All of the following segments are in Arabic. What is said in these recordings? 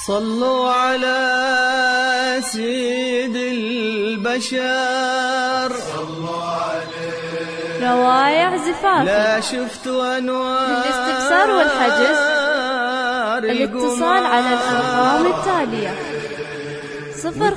صلوا على سيد البشر، صلوا عليه. روايع زفافي لا شفت أنوار للاستفسار والحجز الاتصال على الأرقام التالية: 05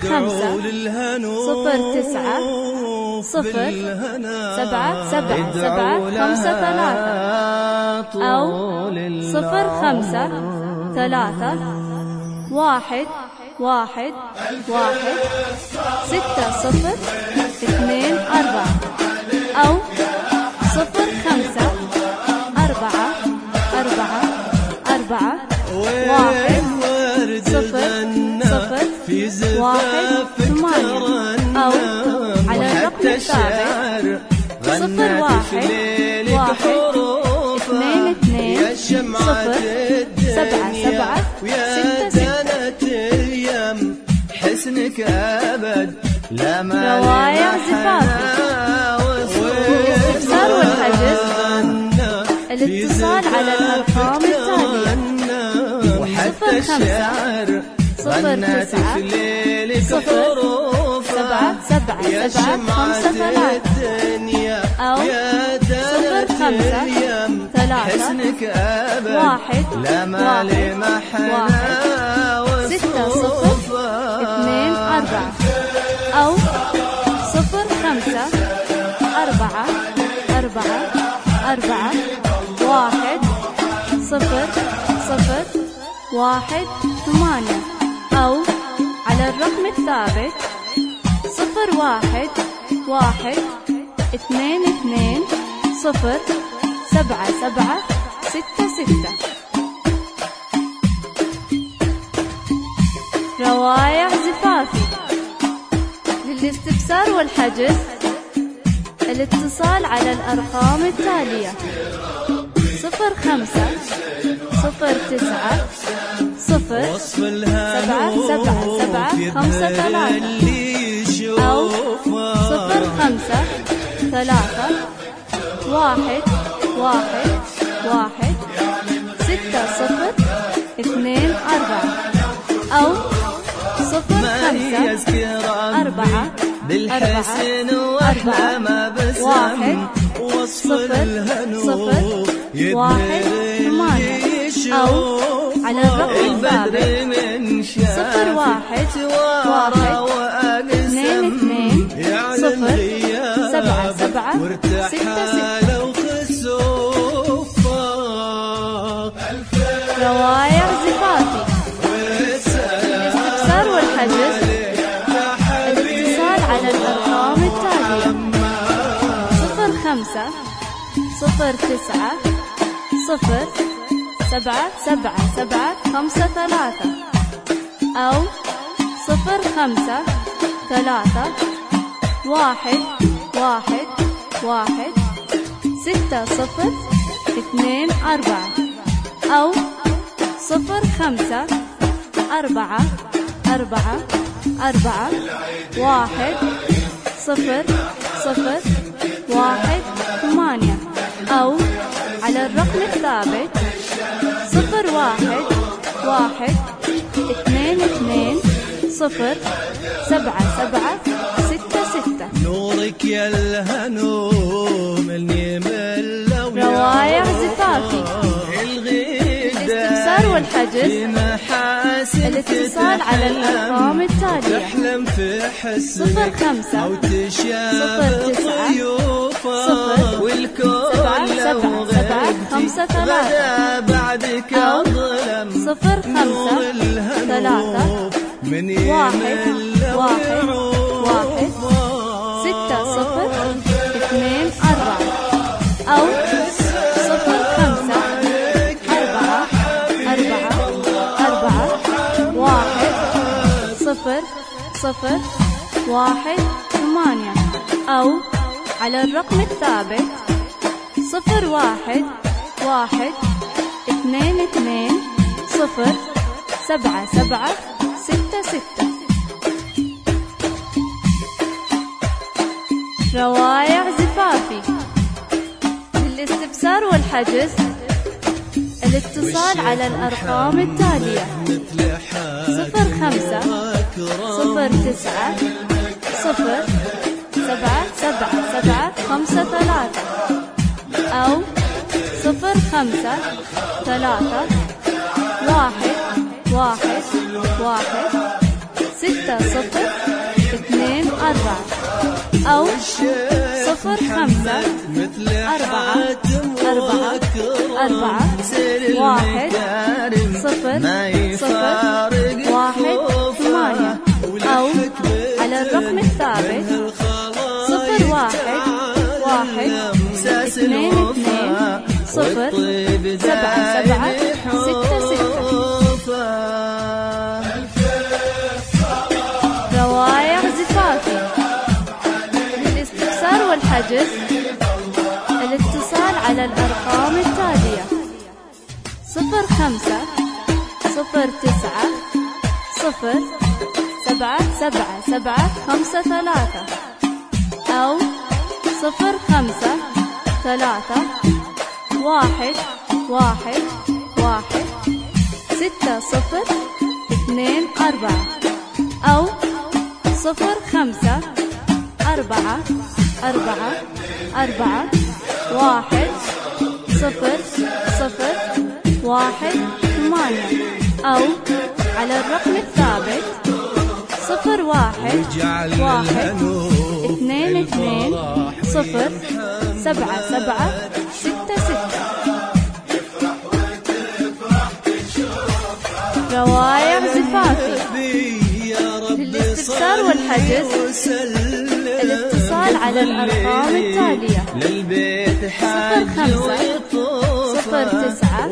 09 0 7 7 7 5 3 أو 05 3 1 1 1 6 0 2 4 أو 05 4 4 4 1 0 0 1 8 أو على الرقم التابع 01 1 2 2 0 7 7 6 6. حسنك أبد لا ما روايع زفافي الاستفسار والحجز الاتصال على الأرقام التالية: 05 09 0 7 7 7 5 3 أو 05 3 1 1 6 0 2 4 أو 05 4 4 4 1 0 0 1 8 أو على الرقم الثابت 01 1 2 2 0 7 7 6 6. روايع زفافي للاستفسار والحجز الاتصال على الأرقام التالية: 05 09 0 7 7 7 5 3 أو 05 3 1 1 1 6 0 2 4 أو 05 4 بالحسن واحلى ما بسم 1 0 0 1 8 أو على الرقم الثابت 01 1 2 2 0 7 7 6 6. روايع زفافي الاستفسار والحجز الاتصال على الأرقام التالية: 05 09 0 7 7 7 5 3 أو 05 3 1 1 1 6 0 2 4 أو 05 4 4 4 1 0 0 1 8 أو على الرقم الثابت 01 1 2 2 0 7 7 6 6. نورك يا الهنو ملني من روايع زفافي الاستفسار والحجز الاتصال على الأرقام التالية: 05 أو 09 0 7 7 7 5 3 بعدك أو أظلم 05 3 1 1 1 6 0 2 4 أو 05 4 4 4 1 0 0 1 8 أو على الرقم الثابت 01 1 2 2 0 7 7 6 6. روايع زفافي للاستفسار والحجز الاتصال على الأرقام التالية: 05 09 077753 أو 05 3 1 1 1 6 0 2 4 أو 05 4 4 4 1 0 0 1 8 أو على الرقم الثابت 01 1 2 2 0 7 7 6 6. روايع زفافي. للاستفسار والحجز الاتصال على الأرقام التالية: 05 09 077753 أو 05 3 1 1 1 6 0 2 4 أو 05 4 4 4 1 0 0 1 8 أو على الرقم الثابت 01 1 2 2 0 7 7 6 6. روايع زفافي. للاستفسار والحجز الاتصال على الأرقام التالية: 05 09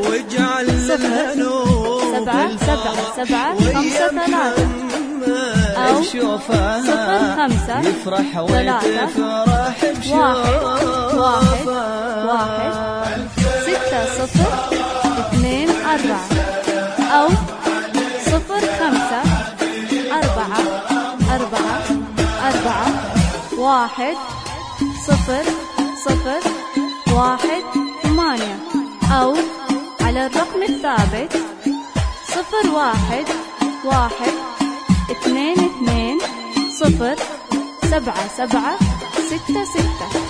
077753 أو 05 3 1 1 1 6 0 2 4 أو 05 4 4 4 1 0 0 1 8 أو على الرقم الثابت 01 1 2 2 0 7 7 6 6.